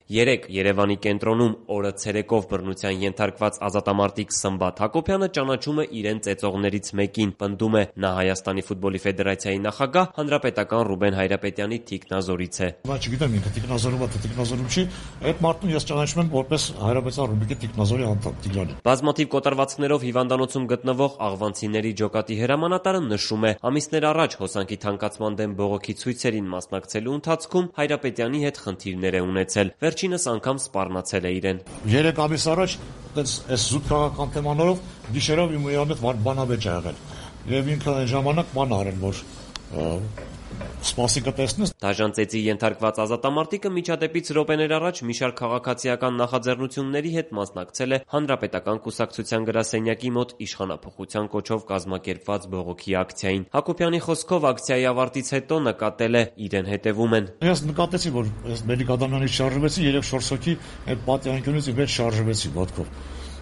Երեկ Երևանի կենտրոնում օրը ցերեկով բռնության ենթարկված ազատամարտիկ Սմբատ Հակոբյանը ճանաչում է իրեն ծեծողներից մեկին, պնդում է նա Հայաստանի ֆուտբոլի ֆեդերացիայի նախագահ հանրապետական Ռուբեն Հայրապետյանի թիկնազորից է։ Նա չգիտեմ ինքը թիկնազորում է, թե թիկնազորում չի, այդ մարդուն ես ճանաչում եմ որպես Հայրապետյան Ռուբիկի թիկնազորի անդամ Տիգրանին։ Բազմաթիվ կոտրվածքներով հիվանդանոցում գտնվող աղվանցիների ջոկատի հրամանատարը նշում է, ամիսներ առաջ հոսանքի թանկացման դեմ բողոքի ցույցերին մասնակցելու ընթացքում Հայրապետյանի հետ խնդիրներ է ունեցել։ Վերջինս անգամ սպառնացել է իրեն։ 3 ամիս առաջ այս զուտ քաղաքական թեմաներով գիշերով իմ հետ բանավեճ ա եղել։ Եվ ինքը այն ժամանակ ման արել, որ սպասիկը տեսնես։ Դաժան ծեծի ենթարկված ազատամարտիկը միջադեպից րոպեներ առաջ մի շարք քաղաքացիական նախաձեռնությունների հետ մասնակցել է Հանրապետական կուսակցության գրասենյակի մոտ իշխանափոխության կոչով կազմակերպված բողոքի ակցիային։ Հակոբյանի խոսքով ակցիայի ավարտից հետո նկատել է իրեն հետևում են։ Ես նկատեցի, որ այս Մելիք Ադամյանից շարժվեցի, 3-4 հոգի այդ պատյանքյունից իբր շարժվեցի ոտքով։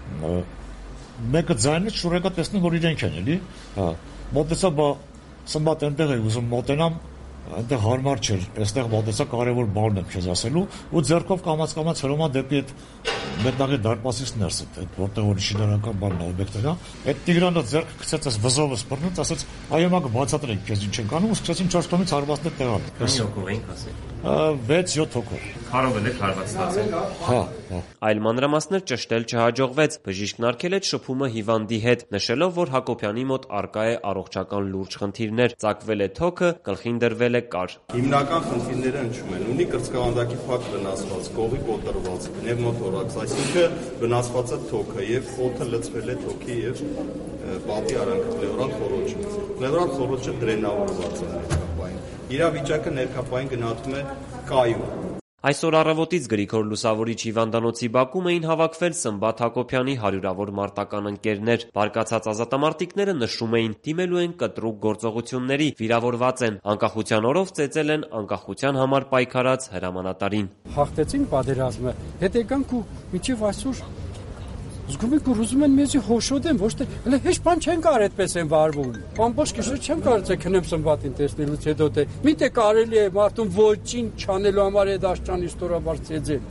Մեկը ձայնից շուրեկա տեսնում, որ իրենք են էլի։ Հա։ Մոտեցա, բա Սմբատ այնտեղ է ուզում մոտենամ, այնտեղ հարմար չէր, այստեղ մոտեցա կարևոր բան եմ քեզ ասելու ու ձեռքով կամաց հրոմա դեպի այդ մետաղի դարպասից ներս այդ որտեղ որ շինարարական բանն է օբյեկտը, այդ Տիգրանը ձեռքը գցեց այս վզովը սփռնեց, ասաց այո մագ բացատրենք քեզ ինչ ենք անում, սկսեցին 4 կողմից հարվածներ տեղալ։ Քանի հոգով ենք ասել։ 6-7 հոգով։ Քարով եք հարված ստացել։ Հա։ Այլ մանրամասներ ճշտել չհաջողվեց։ Բժիշկն արգել է շփումը հիվանդի հետ, նշելով, որ Հակոբյանի մոտ արկա է առողջական լուրջ խնդիրներ, ծակվել է թոքը, գլխին դրվել է կար։ Հիմնական խնդիրները հնչում են։ Ունի կրծքավանդակի փակ վնասված, կողի կոտրված, պնևմոթորաքս, այսինքն վնասված է թոքը եւ օդը լցվել է թոքի եւ պատի արանքը, պլեորալ խոռոչը։ Պլեորալ խոռոչը դրենավորված է ներկապային։ Իրավիճակը ներկապային գնահատվում է կայուն։ Այսօր առավոտից Գրիգոր Լուսավորիչ հիվանդանոցի բակում էին հավաքվել Սմբատ Հակոբյանի հարյուրավոր մարտական ընկերներ։ Բարկացած ազատամարտիկները նշում էին, դիմելու են կտրուկ գործողությունների, վիրավորված են, անկախության օրով ծեծել են անկախության համար պայքարած հրամանատարին։ Հաղթեցին պատերազմը, հետ եկանք ու մինչև այսօր զգում եք, որ ուզում են մեզի հոշոտեն, ոչ թե հələ հեչ բան չեն կար այդպես են վարվում։ Ամբողջ գիշեր չեմ կարծել քնեմ Սմբատին տեսնելուց հետո թե միտե կարելի է մարդուն ոչինչ չանելու համար այդ աշճանի ստորաբար ծեծել։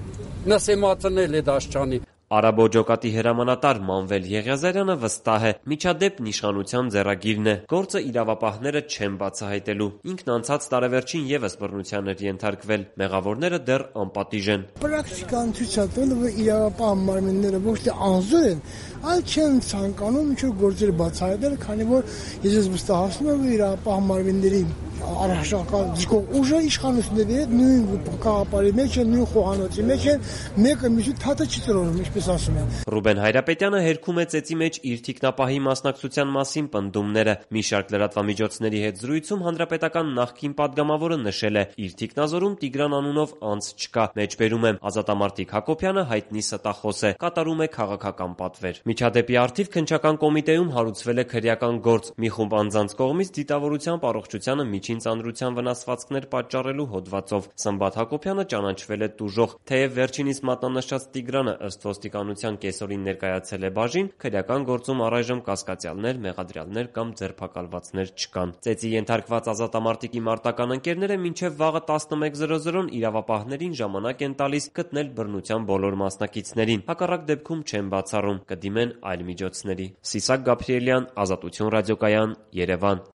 Նսեմացնել այդ աշճանի։ Արաբո ջոկատի հրամանատար Մանվել Եղիազարյանը վստահ է, միջադեպն իշխանության ձեռագիրն է, գործը իրավապահները չեն բացահայտելու։ Ինքն անցած տարեվերջին ևս բռնության էր ենթարկվել, մեղավորները դեռ անպատիժ են։ Պրակտիկան ցույց է տալու, որ իրավապահ մարմինները ոչ թե անզոր են, այլ չեն ցանկանում ինչ-որ գործեր բացահայտել, քանի որ ես վստահացնում եմ, որ իրավապահ մարմինների առհասարակ զգող ուժը իշխանությունների հետ նույն կաղապարի մեջ են, նույն խոհանոցի մեջ են, մեկը մյուսի թաթը չի տրորում, ինչպես ասում են։ Ռուբեն Հայրապետյանը հերքում է ծեծի մեջ իր թիկնապահի մասնակցության մասին պնդումները։ Մի շարք լրատվամիջոցների հետ զրույցում հանրապետական նախկին падգամավորը նշել է, իր թիկնազորում Տիգրան անունով անձ չկա։ Մեջբերում եմ, ազատամարտիկ Հակոբյանը հայտնի ստախոս է, կատարում է քաղաքական պատվեր։ Միջադեպի առթիվ քննչական կոմիտեում հարուցվել է քրեական գործ։ Մի խումբ անձանց կողմից դիտավորությամբ առողջությանը միջին ծանրության վնասվածքներ պատճառելու հոդվածով Սմբատ Հակոբյանը ճանաչվել է տուժող, թեև վերջինիս մատնանշած Տիգրանը ըստ ոստիկանության կեսօրին ներկայացել է բաժին, քրեական գործում առայժմ կասկածյալներ, մեղադրյալներ կամ ձերբակալվածներ չկան։ Ծեծի ենթարկված ազատամարտիկի մարտական ընկերները մինչև վաղը 11:00-ն իրավապահներին ժամանակ են տալիս գտնել բռնության բոլոր մասնակիցներին։ Հակառակ դեպքում չեն բացառում, կդիմեն այլ միջոցների։ Սիսակ Գաբրիելյան, Ազատություն ռադիոկայան, Երևան։